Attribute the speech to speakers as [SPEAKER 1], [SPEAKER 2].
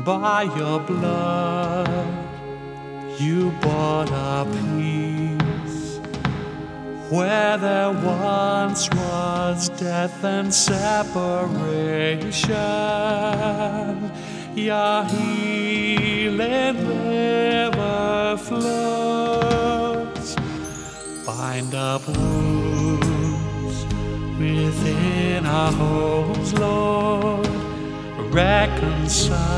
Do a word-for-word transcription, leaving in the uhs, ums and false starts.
[SPEAKER 1] by your blood. You bought our peace where there once was death and separation. Your healing river flows. Bind up wounds within our homes, Lord. Reconcile